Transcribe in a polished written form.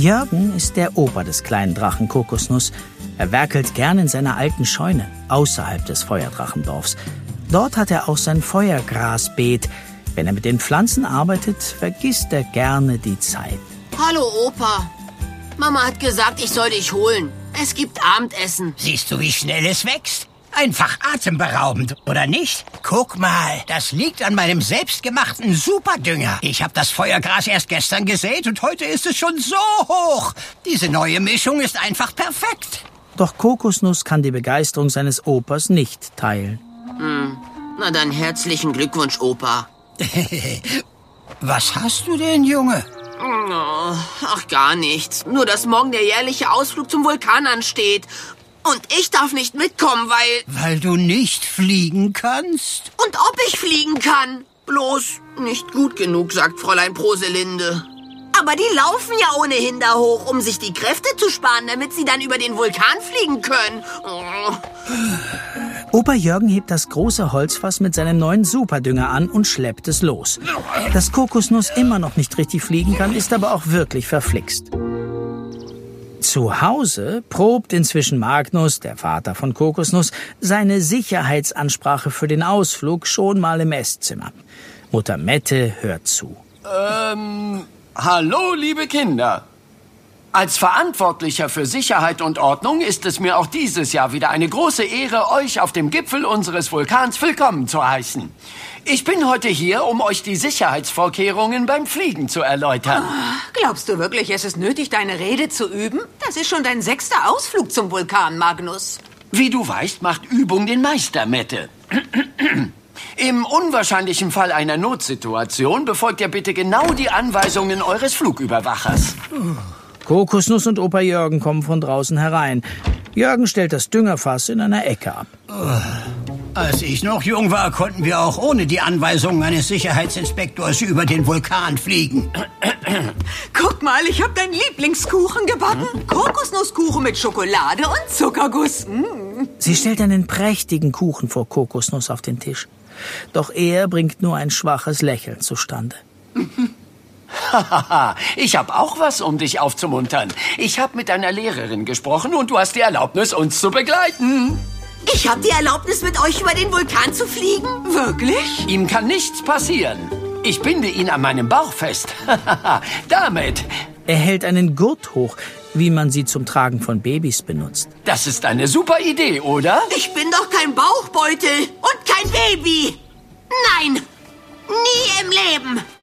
Jörgen ist der Opa des kleinen Drachen Kokosnuss. Er werkelt gern in seiner alten Scheune, außerhalb des Feuerdrachendorfs. Dort hat er auch sein Feuergrasbeet. Wenn er mit den Pflanzen arbeitet, vergisst er gerne die Zeit. Hallo, Opa. Mama hat gesagt, ich soll dich holen. Es gibt Abendessen. Siehst du, wie schnell es wächst? Einfach atemberaubend, oder nicht? Guck mal, das liegt an meinem selbstgemachten Superdünger. Ich habe das Feuergras erst gestern gesät und heute ist es schon so hoch. Diese neue Mischung ist einfach perfekt. Doch Kokosnuss kann die Begeisterung seines Opas nicht teilen. Na dann herzlichen Glückwunsch, Opa. Was hast du denn, Junge? Oh, ach, gar nichts. Nur, dass morgen der jährliche Ausflug zum Vulkan ansteht. Und ich darf nicht mitkommen, Weil du nicht fliegen kannst? Und ob ich fliegen kann? Bloß nicht gut genug, sagt Fräulein Proselinde. Aber die laufen ja ohnehin da hoch, um sich die Kräfte zu sparen, damit sie dann über den Vulkan fliegen können. Oh. Opa Jörgen hebt das große Holzfass mit seinem neuen Superdünger an und schleppt es los. Dass Kokosnuss immer noch nicht richtig fliegen kann, ist aber auch wirklich verflixt. Zu Hause probt inzwischen Magnus, der Vater von Kokosnuss, seine Sicherheitsansprache für den Ausflug schon mal im Esszimmer. Mutter Mette hört zu. Hallo, liebe Kinder. Als Verantwortlicher für Sicherheit und Ordnung ist es mir auch dieses Jahr wieder eine große Ehre, euch auf dem Gipfel unseres Vulkans willkommen zu heißen. Ich bin heute hier, um euch die Sicherheitsvorkehrungen beim Fliegen zu erläutern. Glaubst du wirklich, es ist nötig, deine Rede zu üben? Das ist schon dein 6. Ausflug zum Vulkan, Magnus. Wie du weißt, macht Übung den Meister, Mette. Im unwahrscheinlichen Fall einer Notsituation befolgt ihr bitte genau die Anweisungen eures Flugüberwachers. Kokosnuss und Opa Jörgen kommen von draußen herein. Jörgen stellt das Düngerfass in einer Ecke ab. Als ich noch jung war, konnten wir auch ohne die Anweisungen eines Sicherheitsinspektors über den Vulkan fliegen. Guck mal, ich habe deinen Lieblingskuchen gebacken. Kokosnusskuchen mit Schokolade und Zuckerguss. Sie stellt einen prächtigen Kuchen vor Kokosnuss auf den Tisch. Doch er bringt nur ein schwaches Lächeln zustande. Hahaha, ich habe auch was, um dich aufzumuntern. Ich habe mit deiner Lehrerin gesprochen und du hast die Erlaubnis, uns zu begleiten. Ich habe die Erlaubnis, mit euch über den Vulkan zu fliegen? Wirklich? Ihm kann nichts passieren. Ich binde ihn an meinem Bauch fest. Damit. Er hält einen Gurt hoch, wie man sie zum Tragen von Babys benutzt. Das ist eine super Idee, oder? Ich bin doch kein Bauchbeutel und kein Baby. Nein, nie im Leben.